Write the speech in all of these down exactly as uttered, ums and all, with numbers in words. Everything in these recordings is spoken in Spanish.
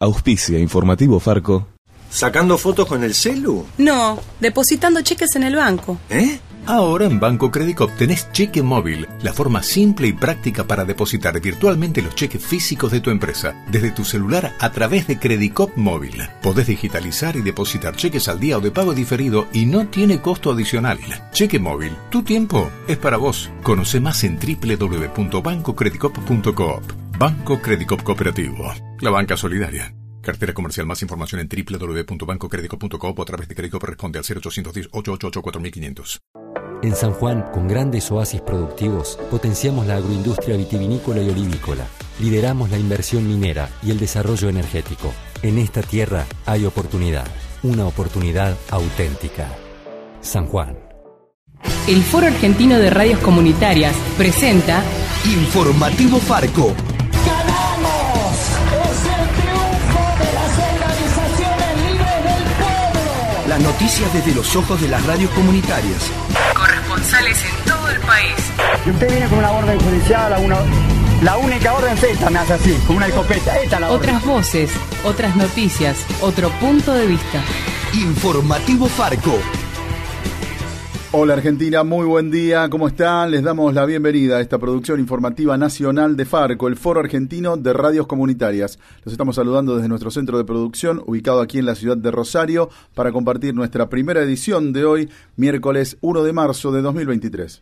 Auspicia Informativo Farco. ¿Sacando fotos con el celu? No, depositando cheques en el banco. ¿Eh? Ahora en Banco Credicop tenés cheque móvil, la forma simple y práctica para depositar virtualmente los cheques físicos de tu empresa, desde tu celular a través de Credicop Móvil. Podés digitalizar y depositar cheques al día o de pago diferido y no tiene costo adicional. Cheque móvil, tu tiempo es para vos. Conoce más en doble u doble u doble u punto banco credicop punto coop. Banco Credicop Cooperativo, la banca solidaria. Cartera comercial. Más información en doble u doble u doble u punto banco credicop punto coop o a través de Credicop. Responde al cero ochocientos diez, ochocientos ochenta y ocho, cuatro mil quinientos. En San Juan, con grandes oasis productivos, potenciamos la agroindustria vitivinícola y olivícola. Lideramos la inversión minera y el desarrollo energético. En esta tierra hay oportunidad, una oportunidad auténtica. San Juan. El Foro Argentino de Radios Comunitarias presenta Informativo Farco. ¡Ganamos! ¡Es el triunfo de las organizaciones libres del pueblo! Las noticias desde los ojos de las radios comunitarias. Corresponsales en todo el país. Y usted viene con una orden judicial, a una, la única orden es esta, me hace así, con una escopeta. Esta la Otras orden. voces, otras noticias, otro punto de vista. Informativo Farco. Hola Argentina, muy buen día, ¿cómo están? Les damos la bienvenida a esta producción informativa nacional de Farco, el Foro Argentino de Radios Comunitarias. Los estamos saludando desde nuestro centro de producción, ubicado aquí en la ciudad de Rosario, para compartir nuestra primera edición de hoy, miércoles primero de marzo de dos mil veintitrés.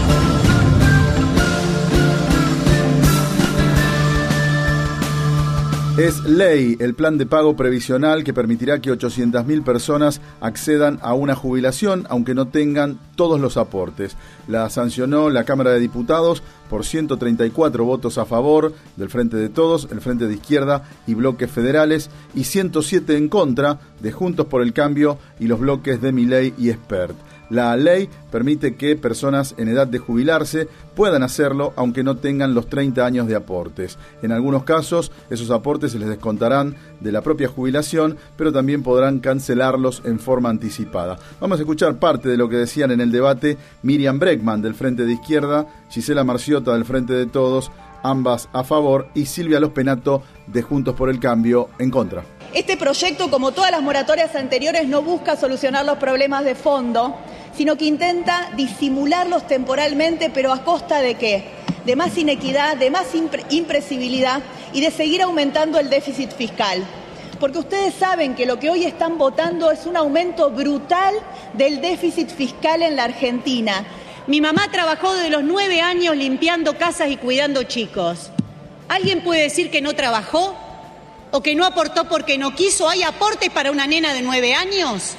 Es ley el plan de pago previsional que permitirá que ochocientas mil personas accedan a una jubilación, aunque no tengan todos los aportes. La sancionó la Cámara de Diputados por ciento treinta y cuatro votos a favor del Frente de Todos, el Frente de Izquierda y bloques federales, y ciento siete en contra de Juntos por el Cambio y los bloques de Milei y Espert. La ley permite que personas en edad de jubilarse puedan hacerlo aunque no tengan los treinta años de aportes. En algunos casos, esos aportes se les descontarán de la propia jubilación, pero también podrán cancelarlos en forma anticipada. Vamos a escuchar parte de lo que decían en el debate Miriam Bregman del Frente de Izquierda, Gisela Marciota del Frente de Todos, ambas a favor, y Silvia Lospenato de Juntos por el Cambio en contra. Este proyecto, como todas las moratorias anteriores, no busca solucionar los problemas de fondo, sino que intenta disimularlos temporalmente, pero ¿a costa de qué? De más inequidad, de más impre- impresibilidad y de seguir aumentando el déficit fiscal. Porque ustedes saben que lo que hoy están votando es un aumento brutal del déficit fiscal en la Argentina. Mi mamá trabajó desde los nueve años limpiando casas y cuidando chicos. ¿Alguien puede decir que no trabajó? ¿O que no aportó porque no quiso? ¿Hay aportes para una nena de nueve años?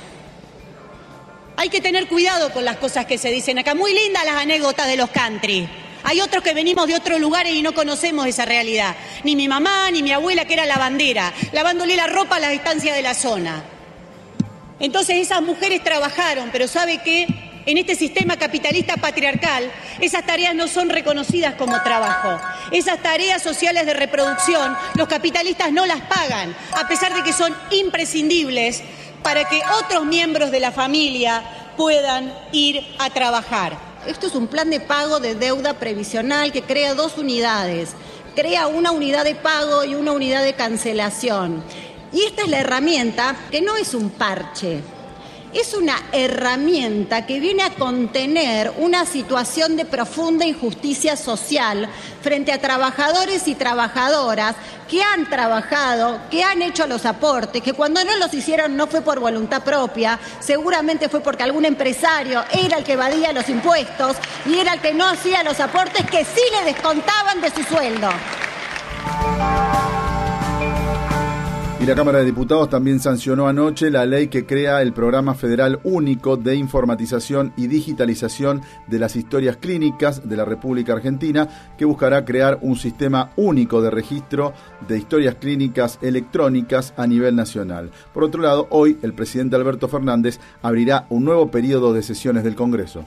Hay que tener cuidado con las cosas que se dicen acá. Muy lindas las anécdotas de los country. Hay otros que venimos de otros lugares y no conocemos esa realidad. Ni mi mamá, ni mi abuela, que era lavandera, lavándole la ropa a las estancias de la zona. Entonces esas mujeres trabajaron, pero ¿sabe qué? En este sistema capitalista patriarcal, esas tareas no son reconocidas como trabajo. Esas tareas sociales de reproducción, los capitalistas no las pagan, a pesar de que son imprescindibles para que otros miembros de la familia puedan ir a trabajar. Esto es un plan de pago de deuda previsional que crea dos unidades. Crea una unidad de pago y una unidad de cancelación. Y esta es la herramienta que no es un parche. Es una herramienta que viene a contener una situación de profunda injusticia social frente a trabajadores y trabajadoras que han trabajado, que han hecho los aportes, que cuando no los hicieron no fue por voluntad propia, seguramente fue porque algún empresario era el que evadía los impuestos y era el que no hacía los aportes que sí le descontaban de su sueldo. Y la Cámara de Diputados también sancionó anoche la ley que crea el Programa Federal Único de Informatización y Digitalización de las Historias Clínicas de la República Argentina, que buscará crear un sistema único de registro de historias clínicas electrónicas a nivel nacional. Por otro lado, hoy el presidente Alberto Fernández abrirá un nuevo periodo de sesiones del Congreso.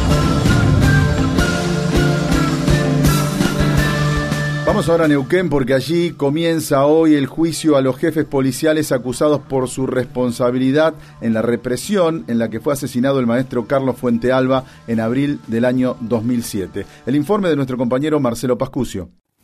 Vamos ahora a Neuquén porque allí comienza hoy el juicio a los jefes policiales acusados por su responsabilidad en la represión en la que fue asesinado el maestro Carlos Fuentealba en abril del año dos mil siete. El informe de nuestro compañero Marcelo Pascucio.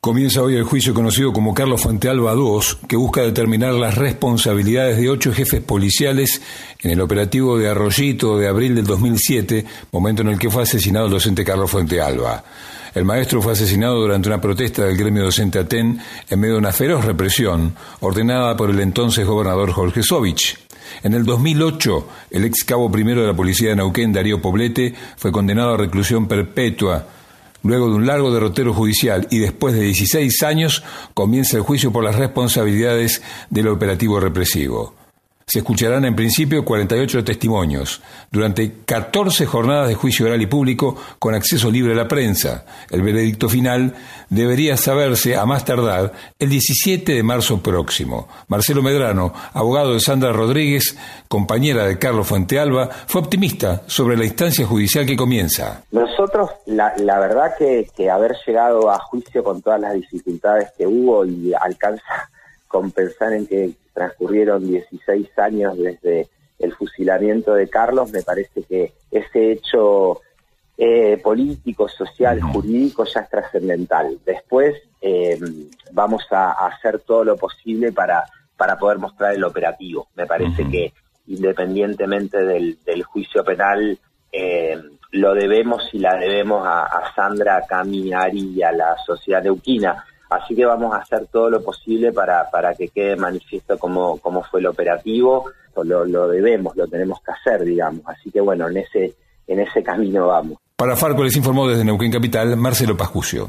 Comienza hoy el juicio conocido como Carlos Fuentealba dos, que busca determinar las responsabilidades de ocho jefes policiales en el operativo de Arroyito de abril del dos mil siete, momento en el que fue asesinado el docente Carlos Fuentealba. El maestro fue asesinado durante una protesta del gremio docente Aten en medio de una feroz represión ordenada por el entonces gobernador Jorge Sovich. En el dos mil ocho, el ex cabo primero de la policía de Neuquén, Darío Poblete, fue condenado a reclusión perpetua. Luego de un largo derrotero judicial y después de dieciséis años, comienza el juicio por las responsabilidades del operativo represivo. Se escucharán en principio cuarenta y ocho testimonios, durante catorce jornadas de juicio oral y público con acceso libre a la prensa. El veredicto final debería saberse a más tardar el diecisiete de marzo próximo. Marcelo Medrano, abogado de Sandra Rodríguez, compañera de Carlos Fuentealba, fue optimista sobre la instancia judicial que comienza. Nosotros, la, la verdad que, que haber llegado a juicio con todas las dificultades que hubo y alcanza compensar en que transcurrieron dieciséis años desde el fusilamiento de Carlos, me parece que ese hecho eh, político, social, jurídico ya es trascendental. Después eh, vamos a, a hacer todo lo posible para, para poder mostrar el operativo. Me parece uh-huh. que independientemente del, del juicio penal, eh, lo debemos y la debemos a, a Sandra, a Cami, a Ari y a la sociedad neuquina. Así que vamos a hacer todo lo posible para, para que quede manifiesto cómo, cómo fue el operativo. Lo, lo debemos, lo tenemos que hacer, digamos. Así que bueno, en ese, en ese camino vamos. Para Farco les informó desde Neuquén Capital, Marcelo Pascucio.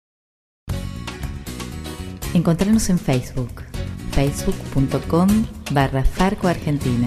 Encontrarnos en Facebook, facebook punto com barra Farco Argentina.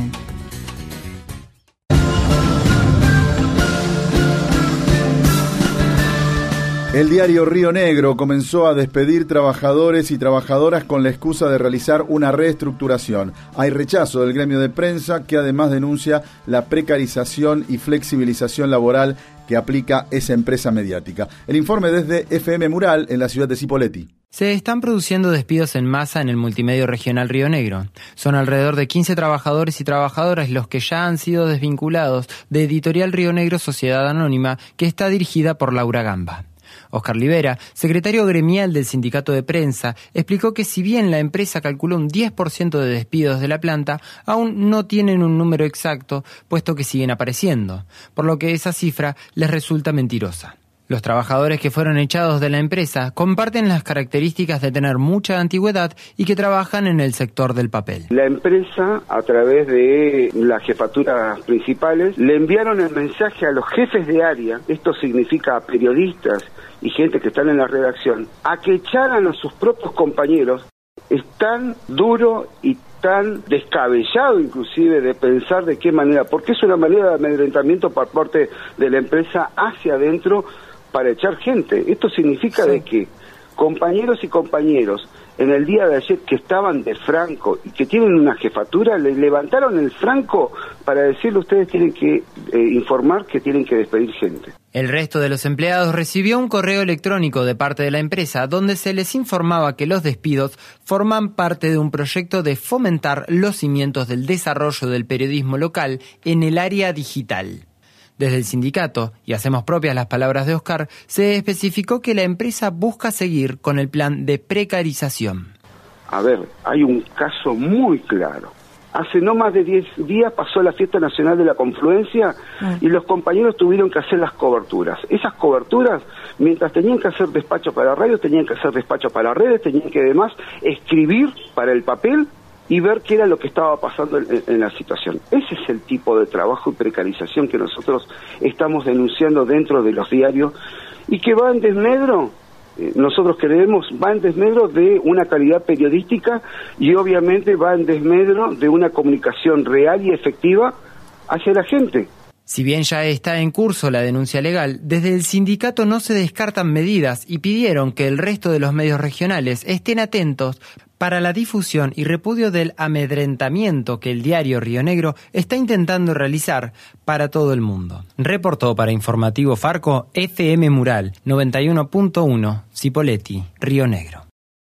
El diario Río Negro comenzó a despedir trabajadores y trabajadoras con la excusa de realizar una reestructuración. Hay rechazo del gremio de prensa, que además denuncia la precarización y flexibilización laboral que aplica esa empresa mediática. El informe desde F M Mural en la ciudad de Cipolletti. Se están produciendo despidos en masa en el multimedio regional Río Negro. Son alrededor de quince trabajadores y trabajadoras los que ya han sido desvinculados de Editorial Río Negro Sociedad Anónima, que está dirigida por Laura Gamba. Oscar Libera, secretario gremial del Sindicato de Prensa, explicó que si bien la empresa calculó un diez por ciento de despidos de la planta, aún no tienen un número exacto, puesto que siguen apareciendo, por lo que esa cifra les resulta mentirosa. Los trabajadores que fueron echados de la empresa comparten las características de tener mucha antigüedad y que trabajan en el sector del papel. La empresa, a través de las jefaturas principales, le enviaron el mensaje a los jefes de área, esto significa a periodistas y gente que están en la redacción, a que echaran a sus propios compañeros. Es tan duro y tan descabellado inclusive de pensar de qué manera, porque es una manera de amedrentamiento por parte de la empresa hacia adentro para echar gente. Esto significa sí. de que compañeros y compañeros en el día de ayer que estaban de franco y que tienen una jefatura, le levantaron el franco para decirle ustedes tienen que eh, informar que tienen que despedir gente. El resto de los empleados recibió un correo electrónico de parte de la empresa donde se les informaba que los despidos forman parte de un proyecto de fomentar los cimientos del desarrollo del periodismo local en el área digital. Desde el sindicato, y hacemos propias las palabras de Oscar, se especificó que la empresa busca seguir con el plan de precarización. A ver, hay un caso muy claro. Hace no más de diez días pasó la Fiesta Nacional de la Confluencia y los compañeros tuvieron que hacer las coberturas. Esas coberturas, mientras tenían que hacer despacho para radio, tenían que hacer despacho para redes, tenían que además escribir para el papel y ver qué era lo que estaba pasando en, en la situación. Ese es el tipo de trabajo y precarización que nosotros estamos denunciando dentro de los diarios y que va en desmedro, eh, nosotros creemos, va en desmedro de una calidad periodística y obviamente va en desmedro de una comunicación real y efectiva hacia la gente. Si bien ya está en curso la denuncia legal, desde el sindicato no se descartan medidas y pidieron que el resto de los medios regionales estén atentos para la difusión y repudio del amedrentamiento que el diario Río Negro está intentando realizar para todo el mundo. Reportó para Informativo Farco F M Mural noventa y uno punto uno, Cipolletti, Río Negro.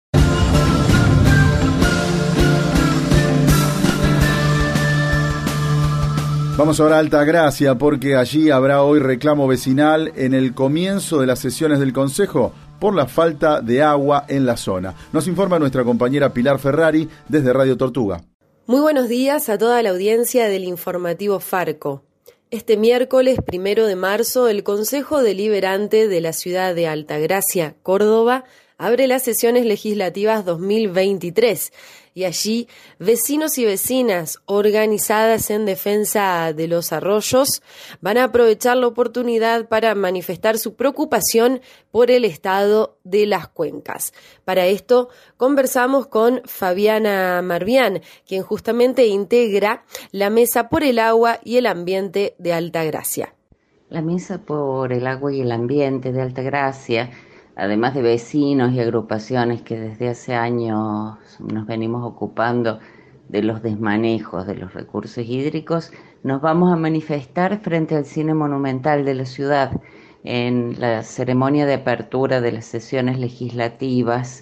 Vamos ahora a Altagracia porque allí habrá hoy reclamo vecinal en el comienzo de las sesiones del Consejo por la falta de agua en la zona. Nos informa nuestra compañera Pilar Ferrari desde Radio Tortuga. Muy buenos días a toda la audiencia del informativo Farco. Este miércoles primero de marzo, el Consejo Deliberante de la ciudad de Altagracia, Córdoba, abre las sesiones legislativas dos mil veintitrés y allí vecinos y vecinas organizadas en defensa de los arroyos van a aprovechar la oportunidad para manifestar su preocupación por el estado de las cuencas. Para esto conversamos con Fabiana Marbián, quien justamente integra la Mesa por el Agua y el Ambiente de Altagracia. La Mesa por el Agua y el Ambiente de Altagracia, además de vecinos y agrupaciones que desde hace años nos venimos ocupando de los desmanejos de los recursos hídricos, nos vamos a manifestar frente al Cine Monumental de la ciudad en la ceremonia de apertura de las sesiones legislativas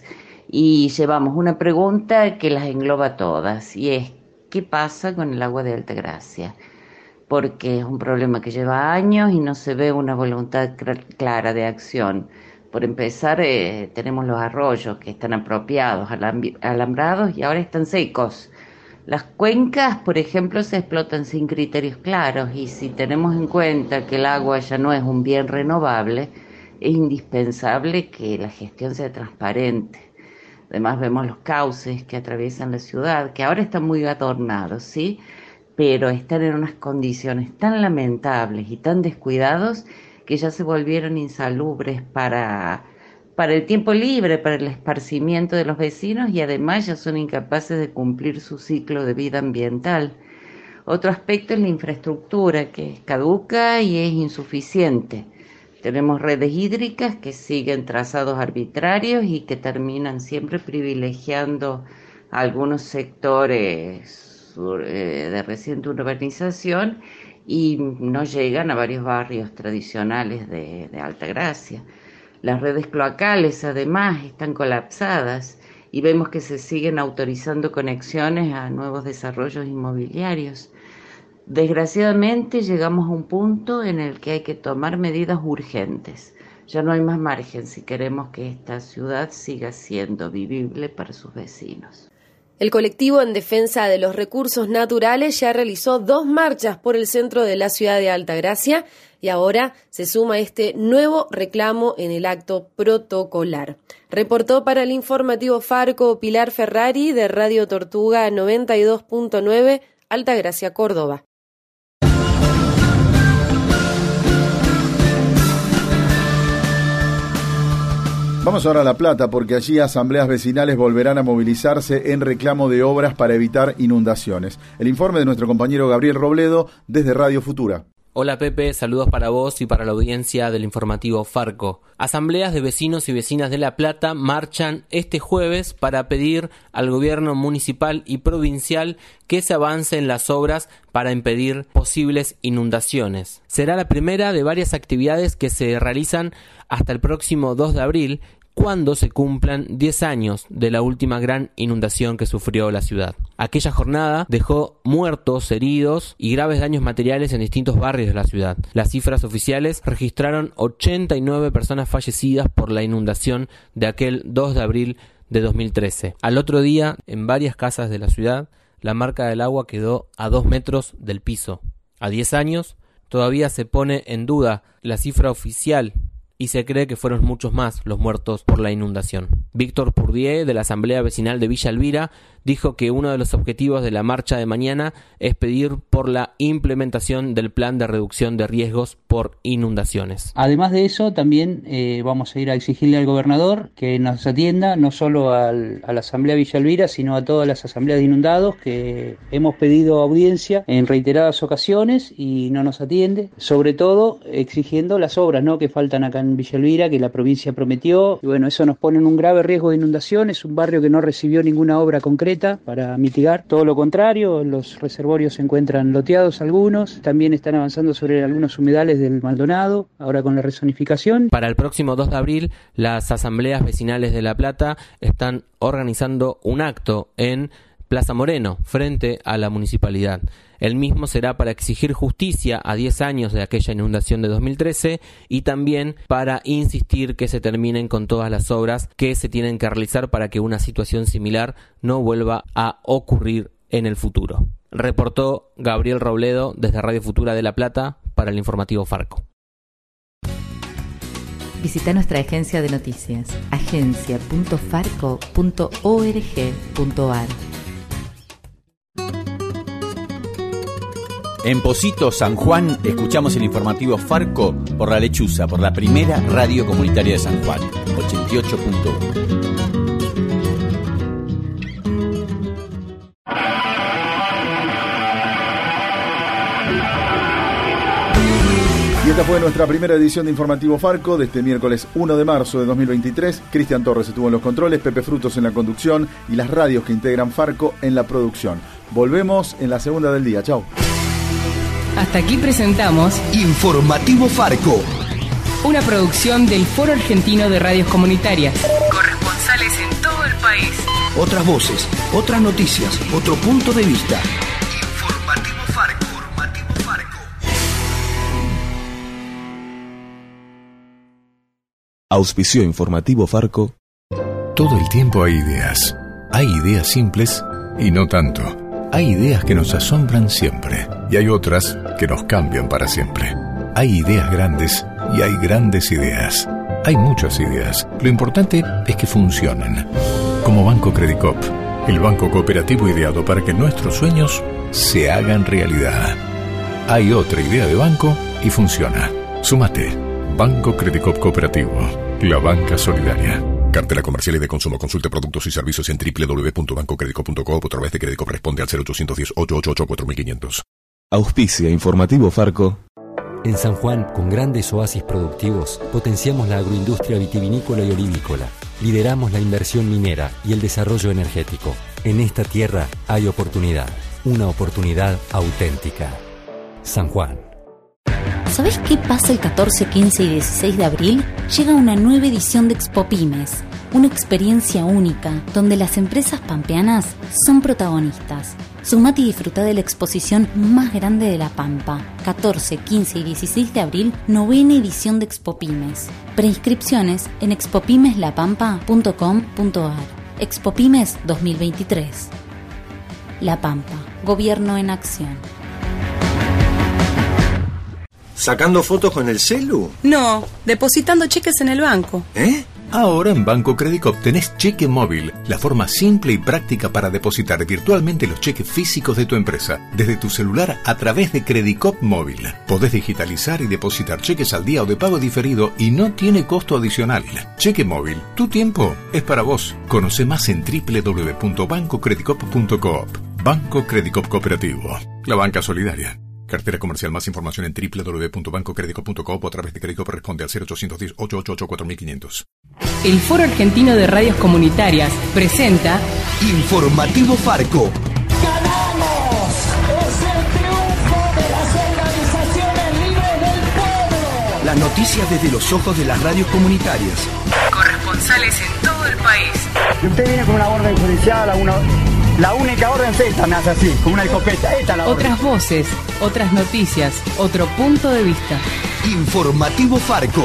y llevamos una pregunta que las engloba todas y es: ¿qué pasa con el agua de Altagracia? Porque es un problema que lleva años y no se ve una voluntad clara de acción. Por empezar, eh, tenemos los arroyos que están apropiados, alamb- alambrados y ahora están secos. Las cuencas, por ejemplo, se explotan sin criterios claros y si tenemos en cuenta que el agua ya no es un bien renovable, es indispensable que la gestión sea transparente. Además vemos los cauces que atraviesan la ciudad, que ahora están muy adornados, ¿sí? Pero están en unas condiciones tan lamentables y tan descuidados que ya se volvieron insalubres para, para el tiempo libre, para el esparcimiento de los vecinos y además ya son incapaces de cumplir su ciclo de vida ambiental. Otro aspecto es la infraestructura, que es caduca y es insuficiente. Tenemos redes hídricas que siguen trazados arbitrarios y que terminan siempre privilegiando a algunos sectores de reciente urbanización y no llegan a varios barrios tradicionales de, de Altagracia. Las redes cloacales además están colapsadas y vemos que se siguen autorizando conexiones a nuevos desarrollos inmobiliarios. Desgraciadamente llegamos a un punto en el que hay que tomar medidas urgentes. Ya no hay más margen si queremos que esta ciudad siga siendo vivible para sus vecinos. El colectivo en defensa de los recursos naturales ya realizó dos marchas por el centro de la ciudad de Altagracia y ahora se suma este nuevo reclamo en el acto protocolar. Reportó para el informativo Farco Pilar Ferrari de Radio Tortuga noventa y dos punto nueve, Altagracia, Córdoba. Vamos ahora a La Plata porque allí asambleas vecinales volverán a movilizarse en reclamo de obras para evitar inundaciones. El informe de nuestro compañero Gabriel Robledo desde Radio Futura. Hola Pepe, saludos para vos y para la audiencia del informativo Farco. Asambleas de vecinos y vecinas de La Plata marchan este jueves para pedir al gobierno municipal y provincial que se avance en las obras para impedir posibles inundaciones. Será la primera de varias actividades que se realizan hasta el próximo dos de abril, cuando se cumplan diez años de la última gran inundación que sufrió la ciudad. Aquella jornada dejó muertos, heridos y graves daños materiales en distintos barrios de la ciudad. Las cifras oficiales registraron ochenta y nueve personas fallecidas por la inundación de aquel dos de abril de dos mil trece. Al otro día, en varias casas de la ciudad, la marca del agua quedó a dos metros del piso. A diez años, todavía se pone en duda la cifra oficial y se cree que fueron muchos más los muertos por la inundación. Víctor Purdié, de la Asamblea Vecinal de Villa Elvira, dijo que uno de los objetivos de la marcha de mañana es pedir por la implementación del plan de reducción de riesgos por inundaciones. Además de eso, también eh, vamos a ir a exigirle al gobernador que nos atienda no solo al, a la Asamblea Villa Elvira, sino a todas las asambleas de inundados, que hemos pedido audiencia en reiteradas ocasiones y no nos atiende, sobre todo exigiendo las obras, ¿no?, que faltan acá en Villa Elvira, que la provincia prometió, y bueno, eso nos pone en un grave riesgo de inundación. Es un barrio que no recibió ninguna obra concreta para mitigar, todo lo contrario, los reservorios se encuentran loteados algunos, también están avanzando sobre algunos humedales del Maldonado, ahora con la rezonificación. Para el próximo dos de abril, las asambleas vecinales de La Plata están organizando un acto en Plaza Moreno, frente a la municipalidad. El mismo será para exigir justicia a diez años de aquella inundación de dos mil trece y también para insistir que se terminen con todas las obras que se tienen que realizar para que una situación similar no vuelva a ocurrir en el futuro. Reportó Gabriel Robledo desde Radio Futura de La Plata para el informativo Farco. Visita nuestra agencia de noticias, agencia punto farco punto org punto ar. En Pocito, San Juan, escuchamos el informativo Farco por La Lechuza, por la primera radio comunitaria de San Juan, ochenta y ocho punto uno. Y esta fue nuestra primera edición de Informativo Farco de este miércoles uno de marzo de dos mil veintitrés. Cristian Torres estuvo en los controles, Pepe Frutos en la conducción y las radios que integran Farco en la producción. Volvemos en la segunda del día. Chau. Hasta aquí presentamos Informativo Farco, una producción del Foro Argentino de Radios Comunitarias. Corresponsales en todo el país. Otras voces, otras noticias, otro punto de vista. Informativo Farco. Informativo Farco. Auspició Informativo Farco. Todo el tiempo hay ideas. Hay ideas simples y no tanto. Hay ideas que nos asombran siempre y hay otras que nos cambian para siempre. Hay ideas grandes y hay grandes ideas. Hay muchas ideas. Lo importante es que funcionen. Como Banco Credicop, el banco cooperativo ideado para que nuestros sueños se hagan realidad. Hay otra idea de banco y funciona. Súmate. Banco Credicop Cooperativo. La banca solidaria. Cartela comercial y de consumo. Consulte productos y servicios en doble u doble u doble u punto banco credicop punto com o a través de Credicop. Responde al cero ochocientos diez, ochocientos ochenta y ocho, cuatro mil quinientos. Auspicia Informativo Farco. En San Juan, con grandes oasis productivos, potenciamos la agroindustria vitivinícola y olivícola. Lideramos la inversión minera y el desarrollo energético. En esta tierra hay oportunidad. Una oportunidad auténtica. San Juan. ¿Sabés qué pasa el catorce, quince y dieciséis de abril? Llega una nueva edición de Expo Pymes, una experiencia única donde las empresas pampeanas son protagonistas. Sumate y disfruta de la exposición más grande de La Pampa. catorce, quince y dieciséis de abril, novena edición de Expo Pymes. Preinscripciones en expopymeslapampa punto com punto ar. Expo Pymes dos mil veintitrés. La Pampa, Gobierno en acción. ¿Sacando fotos con el celu? No, depositando cheques en el banco. ¿Eh? Ahora en Banco Credicop tenés Cheque Móvil, la forma simple y práctica para depositar virtualmente los cheques físicos de tu empresa, desde tu celular a través de Credicop Móvil. Podés digitalizar y depositar cheques al día o de pago diferido y no tiene costo adicional. Cheque Móvil, tu tiempo es para vos. Conoce más en doble u doble u doble u punto banco credicop punto coop. Banco Credicop Cooperativo, la banca solidaria. Cartera comercial. Más información en doble u doble u doble u punto banco credicop punto com o a través de Credicop. Responde al cero ochocientos diez, ochocientos ochenta y ocho, cuatro mil quinientos. El Foro Argentino de Radios Comunitarias presenta Informativo Farco. ¡Ganamos! ¡Es el triunfo de las organizaciones libres del pueblo! Las noticias desde los ojos de las radios comunitarias. Corresponsales en todo el país. Y usted viene con una orden judicial, a una... La única orden es esta, me hace así, con una escopeta. Esta es la orden. Otras voces, otras noticias, otro punto de vista. Informativo Farco.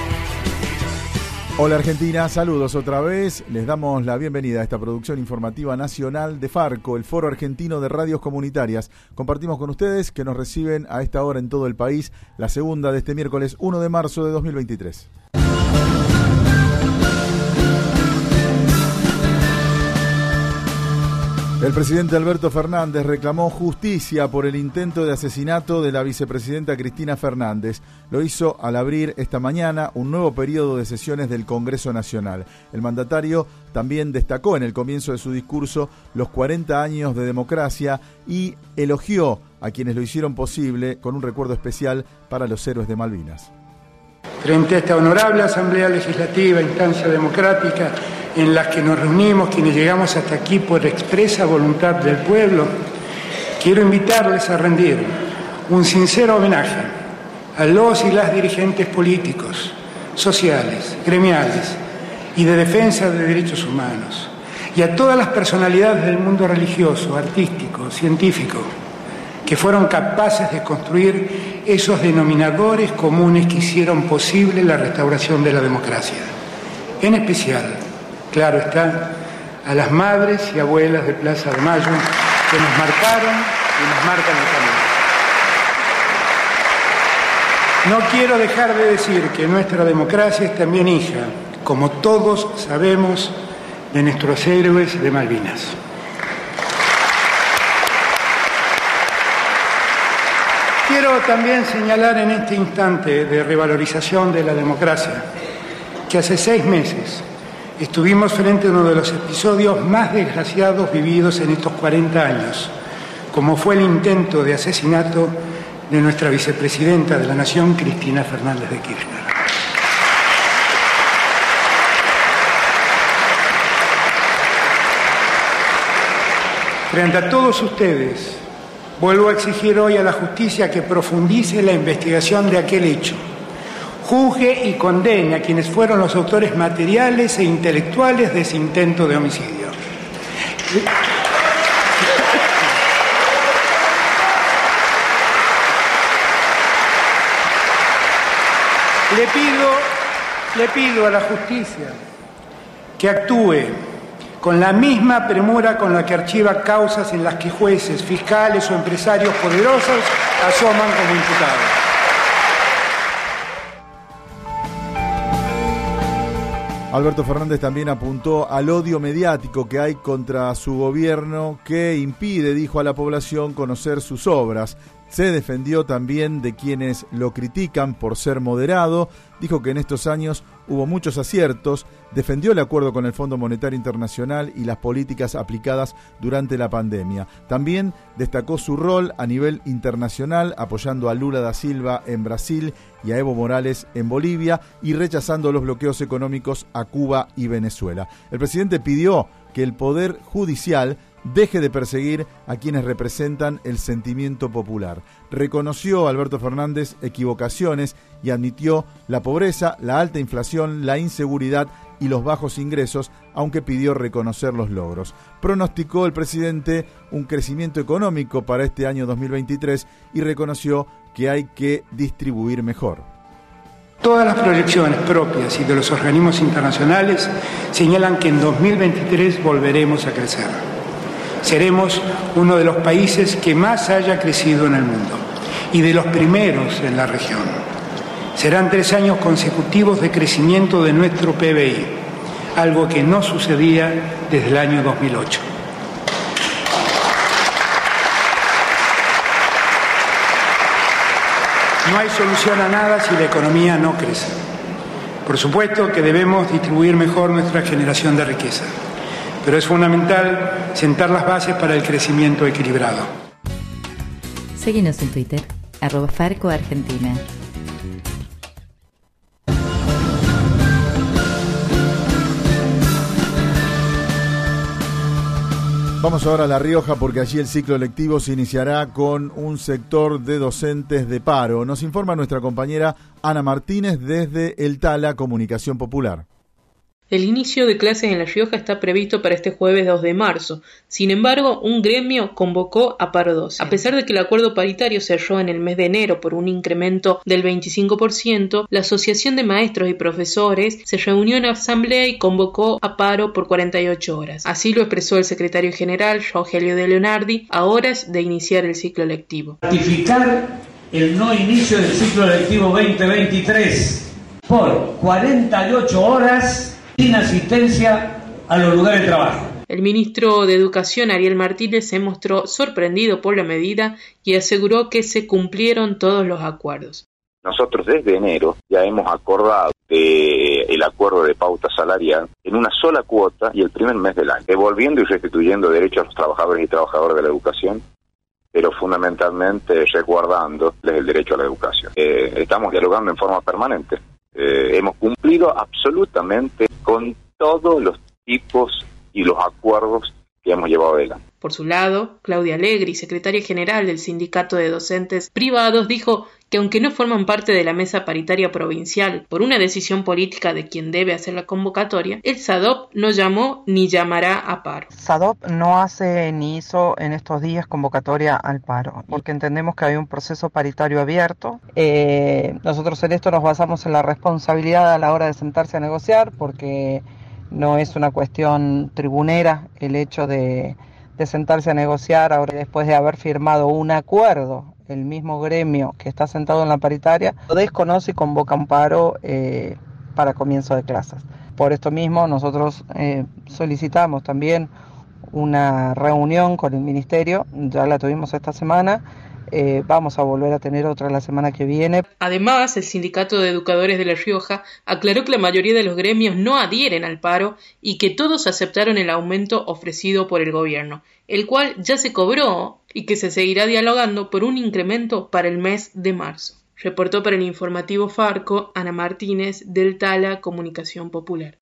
Hola Argentina, saludos otra vez. Les damos la bienvenida a esta producción informativa nacional de Farco, el Foro Argentino de Radios Comunitarias. Compartimos con ustedes que nos reciben a esta hora en todo el país, la segunda de este miércoles uno de marzo de dos mil veintitrés. El presidente Alberto Fernández reclamó justicia por el intento de asesinato de la vicepresidenta Cristina Fernández. Lo hizo al abrir esta mañana un nuevo periodo de sesiones del Congreso Nacional. El mandatario también destacó en el comienzo de su discurso los cuarenta años de democracia y elogió a quienes lo hicieron posible con un recuerdo especial para los héroes de Malvinas. Frente a esta honorable Asamblea Legislativa, instancia democrática, en la que nos reunimos quienes llegamos hasta aquí por expresa voluntad del pueblo, quiero invitarles a rendir un sincero homenaje a los y las dirigentes políticos, sociales, gremiales y de defensa de derechos humanos, y a todas las personalidades del mundo religioso, artístico, científico, que fueron capaces de construir esos denominadores comunes que hicieron posible la restauración de la democracia. En especial, claro está, a las madres y abuelas de Plaza de Mayo que nos marcaron y nos marcan el camino. No quiero dejar de decir que nuestra democracia es también hija, como todos sabemos, de nuestros héroes de Malvinas. Quiero también señalar en este instante de revalorización de la democracia que hace seis meses estuvimos frente a uno de los episodios más desgraciados vividos en estos cuarenta años, como fue el intento de asesinato de nuestra vicepresidenta de la Nación, Cristina Fernández de Kirchner. Frente a todos ustedes, vuelvo a exigir hoy a la justicia que profundice la investigación de aquel hecho, juzgue y condene a quienes fueron los autores materiales e intelectuales de ese intento de homicidio. Le pido, le pido a la justicia que actúe con la misma premura con la que archiva causas en las que jueces, fiscales o empresarios poderosos asoman como imputados. Alberto Fernández también apuntó al odio mediático que hay contra su gobierno, que impide, dijo, a la población conocer sus obras. Se defendió también de quienes lo critican por ser moderado, dijo que en estos años hubo muchos aciertos, defendió el acuerdo con el Fondo Monetario Internacional y las políticas aplicadas durante la pandemia. También destacó su rol a nivel internacional, apoyando a Lula da Silva en Brasil y a Evo Morales en Bolivia y rechazando los bloqueos económicos a Cuba y Venezuela. El presidente pidió que el Poder Judicial deje de perseguir a quienes representan el sentimiento popular. Reconoció Alberto Fernández equivocaciones y admitió la pobreza, la alta inflación, la inseguridad y los bajos ingresos, aunque pidió reconocer los logros. Pronosticó el presidente un crecimiento económico para este año dos mil veintitrés y reconoció que hay que distribuir mejor. Todas las proyecciones propias y de los organismos internacionales señalan que en dos mil veintitrés volveremos a crecer. Seremos uno de los países que más haya crecido en el mundo y de los primeros en la región. Serán tres años consecutivos de crecimiento de nuestro P B I, algo que no sucedía desde el año dos mil ocho. No hay solución a nada si la economía no crece. Por supuesto que debemos distribuir mejor nuestra generación de riqueza, pero es fundamental sentar las bases para el crecimiento equilibrado. Seguinos en Twitter, arroba Farco Argentina. Vamos ahora a La Rioja porque allí el ciclo lectivo se iniciará con un sector de docentes de paro. Nos informa nuestra compañera Ana Martínez desde El Tala, Comunicación Popular. El inicio de clases en La Rioja está previsto para este jueves dos de marzo. Sin embargo, un gremio convocó a paro docente. A pesar de que el acuerdo paritario cerró en el mes de enero por un incremento del veinticinco por ciento, la Asociación de Maestros y Profesores se reunió en asamblea y convocó a paro por cuarenta y ocho horas. Así lo expresó el secretario general, Rogelio de Leonardi, a horas de iniciar el ciclo lectivo. Ratificar el no inicio del ciclo lectivo veinte veintitrés por cuarenta y ocho horas sin asistencia a los lugares de trabajo. El ministro de Educación, Ariel Martínez, se mostró sorprendido por la medida y aseguró que se cumplieron todos los acuerdos. Nosotros desde enero ya hemos acordado de el acuerdo de pauta salarial en una sola cuota y el primer mes del año, devolviendo y restituyendo derechos a los trabajadores y trabajadoras de la educación, pero fundamentalmente resguardando el derecho a la educación. Eh, estamos dialogando en forma permanente. Eh, hemos cumplido absolutamente con todos los tipos y los acuerdos que hemos llevado adelante. Por su lado, Claudia Allegri, secretaria general del Sindicato de Docentes Privados, dijo que aunque no forman parte de la mesa paritaria provincial por una decisión política de quien debe hacer la convocatoria, el SADOP no llamó ni llamará a paro. SADOP no hace ni hizo en estos días convocatoria al paro, porque entendemos que hay un proceso paritario abierto. Eh, nosotros en esto nos basamos en la responsabilidad a la hora de sentarse a negociar, porque no es una cuestión tribunera el hecho de, de sentarse a negociar ahora después de haber firmado un acuerdo. El mismo gremio que está sentado en la paritaria lo desconoce y convoca un paro eh, para comienzo de clases. Por esto mismo nosotros eh, solicitamos también una reunión con el Ministerio, ya la tuvimos esta semana, eh, vamos a volver a tener otra la semana que viene. Además, el Sindicato de Educadores de La Rioja aclaró que la mayoría de los gremios no adhieren al paro y que todos aceptaron el aumento ofrecido por el gobierno, el cual ya se cobró y que se seguirá dialogando por un incremento para el mes de marzo. Reportó para el informativo Farco Ana Martínez del Tala Comunicación Popular.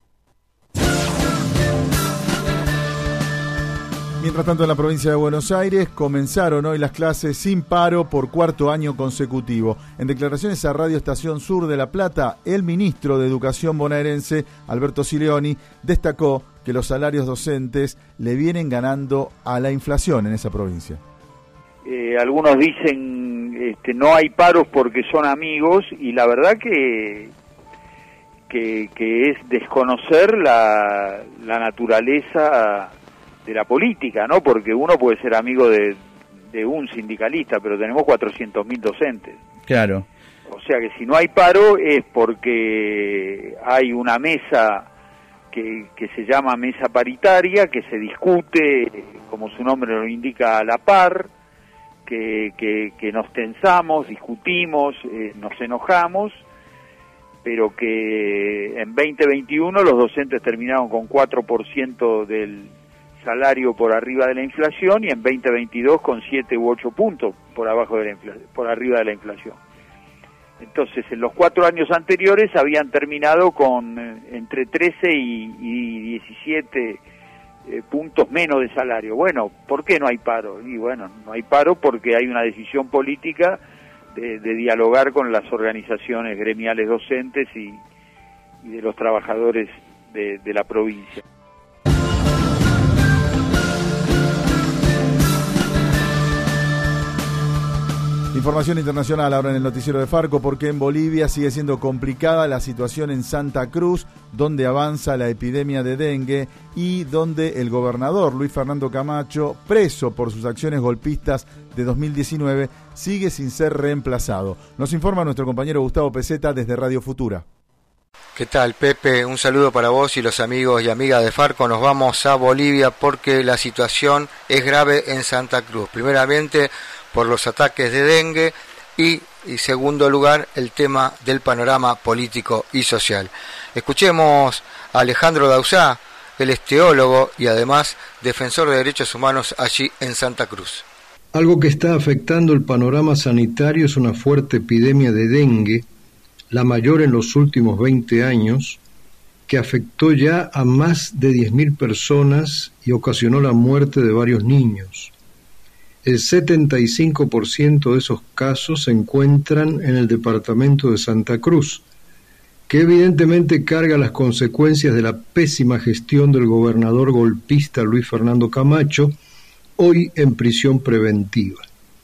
Mientras tanto, en la provincia de Buenos Aires comenzaron hoy las clases sin paro por cuarto año consecutivo. En declaraciones a Radio Estación Sur de La Plata, el ministro de Educación bonaerense, Alberto Sileoni, destacó que los salarios docentes le vienen ganando a la inflación en esa provincia. Eh, algunos dicen este, no hay paros porque son amigos, y la verdad que que, que es desconocer la, la naturaleza de la política, ¿no? Porque uno puede ser amigo de, de un sindicalista, pero tenemos cuatrocientos mil docentes. Claro. O sea que si no hay paro es porque hay una mesa que, que se llama mesa paritaria, que se discute, como su nombre lo indica, a la par, que, que, que nos tensamos, discutimos, eh, nos enojamos, pero que en veinte veintiuno los docentes terminaron con cuatro por ciento del salario por arriba de la inflación, y en veinte veintidós con siete u ocho puntos por abajo de la inflación, por arriba de la inflación. Entonces, en los cuatro años anteriores habían terminado con eh, entre trece y, y diecisiete eh, puntos menos de salario. Bueno, ¿por qué no hay paro? Y bueno, no hay paro porque hay una decisión política de, de dialogar con las organizaciones gremiales docentes y, y de los trabajadores de, de la provincia. Información internacional ahora en el noticiero de Farco, porque en Bolivia sigue siendo complicada la situación en Santa Cruz, donde avanza la epidemia de dengue y donde el gobernador Luis Fernando Camacho, preso por sus acciones golpistas de dos mil diecinueve, sigue sin ser reemplazado. Nos informa nuestro compañero Gustavo Peseta desde Radio Futura. ¿Qué tal, Pepe? Un saludo para vos y los amigos y amigas de Farco. Nos vamos a Bolivia porque la situación es grave en Santa Cruz. Primeramente, por los ataques de dengue y, en segundo lugar, el tema del panorama político y social. Escuchemos a Alejandro Dausá, él es teólogo y además defensor de derechos humanos allí en Santa Cruz. Algo que está afectando el panorama sanitario es una fuerte epidemia de dengue, la mayor en los últimos veinte años, que afectó ya a más de diez mil personas y ocasionó la muerte de varios niños. El setenta y cinco por ciento de esos casos se encuentran en el departamento de Santa Cruz, que evidentemente carga las consecuencias de la pésima gestión del gobernador golpista Luis Fernando Camacho, hoy en prisión preventiva.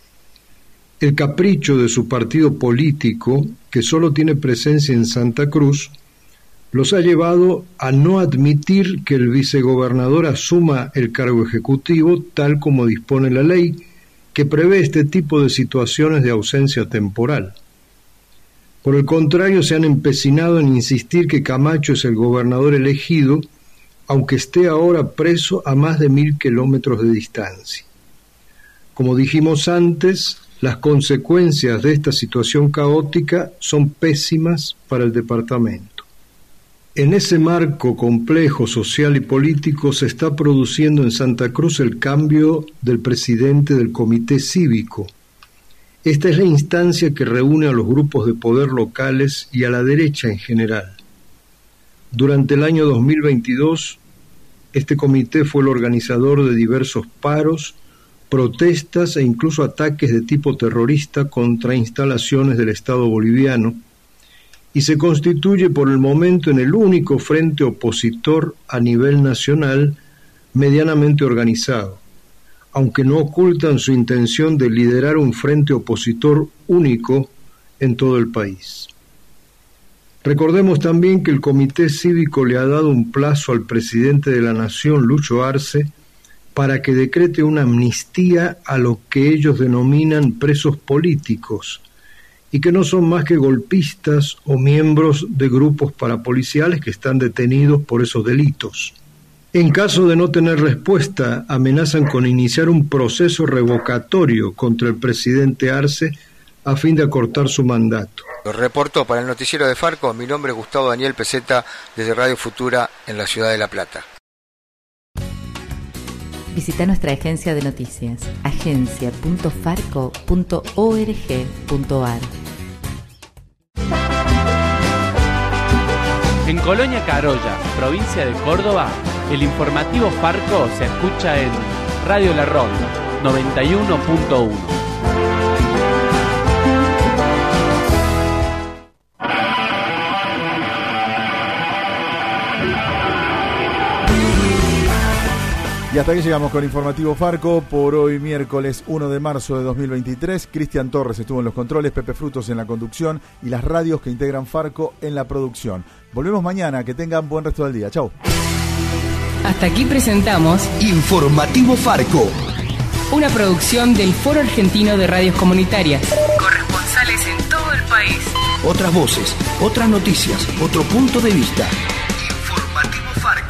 El capricho de su partido político, que solo tiene presencia en Santa Cruz, los ha llevado a no admitir que el vicegobernador asuma el cargo ejecutivo tal como dispone la ley, que prevé este tipo de situaciones de ausencia temporal. Por el contrario, se han empecinado en insistir que Camacho es el gobernador elegido, aunque esté ahora preso a más de mil kilómetros de distancia. Como dijimos antes, las consecuencias de esta situación caótica son pésimas para el departamento. En ese marco complejo social y político se está produciendo en Santa Cruz el cambio del presidente del comité cívico. Esta es la instancia que reúne a los grupos de poder locales y a la derecha en general. Durante el año dos mil veintidós, Este comité fue el organizador de diversos paros, protestas e incluso ataques de tipo terrorista contra instalaciones del Estado boliviano, y se constituye por el momento en el único frente opositor a nivel nacional medianamente organizado, aunque no ocultan su intención de liderar un frente opositor único en todo el país. Recordemos también que el Comité Cívico le ha dado un plazo al presidente de la Nación, Lucho Arce, para que decrete una amnistía a lo que ellos denominan presos políticos, y que no son más que golpistas o miembros de grupos parapoliciales que están detenidos por esos delitos. En caso de no tener respuesta, amenazan con iniciar un proceso revocatorio contra el presidente Arce a fin de acortar su mandato. Lo reportó para el noticiero de Farco, mi nombre es Gustavo Daniel Peseta, desde Radio Futura en la ciudad de La Plata. Visita nuestra agencia de noticias, agencia punto farco punto org punto ar. En Colonia Carolla, provincia de Córdoba, el informativo Farco se escucha en Radio La Ronda noventa y uno punto uno. Y hasta aquí llegamos con Informativo Farco por hoy miércoles uno de marzo de dos mil veintitrés. Cristian Torres estuvo en los controles, Pepe Frutos en la conducción y las radios que integran Farco en la producción. Volvemos mañana, que tengan buen resto del día. Chau. Hasta aquí presentamos Informativo Farco, una producción del Foro Argentino de Radios Comunitarias. Corresponsales en todo el país. Otras voces, otras noticias, otro punto de vista. Informativo Farco.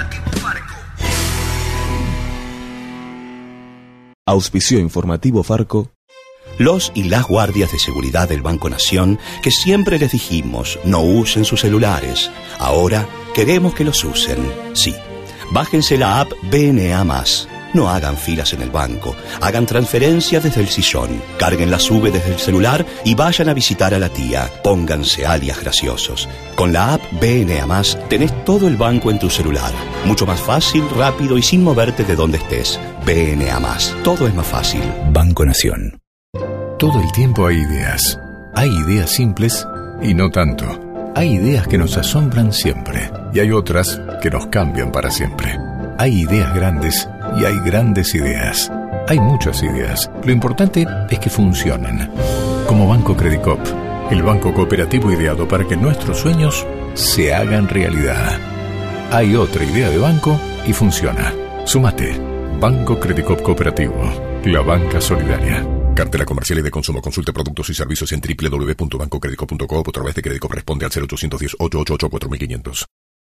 Auspició Informativo Farco. Los y las guardias de seguridad del Banco Nación, que siempre les dijimos no usen sus celulares, ahora queremos que los usen. Sí, bájense la app B N A más. No hagan filas en el banco, hagan transferencias desde el sillón, carguen la sube desde el celular y vayan a visitar a la tía. Pónganse alias graciosos. Con la app B N A más tenés todo el banco en tu celular. Mucho más fácil, rápido y sin moverte de donde estés. B N A más. Todo es más fácil. Banco Nación. Todo el tiempo hay ideas. Hay ideas simples y no tanto. Hay ideas que nos asombran siempre y hay otras que nos cambian para siempre. Hay ideas grandes y hay grandes ideas. Hay muchas ideas. Lo importante es que funcionen. Como Banco Credicop, el banco cooperativo ideado para que nuestros sueños se hagan realidad. Hay otra idea de banco y funciona. Súmate. Banco Credicop Cooperativo. La banca solidaria. Cartela comercial y de consumo. Consulte productos y servicios en doble u doble u doble u punto banco credicop punto co o a través de Credicop. Responde al cero ochocientos diez, ochocientos ochenta y cuatro, cuatro mil quinientos.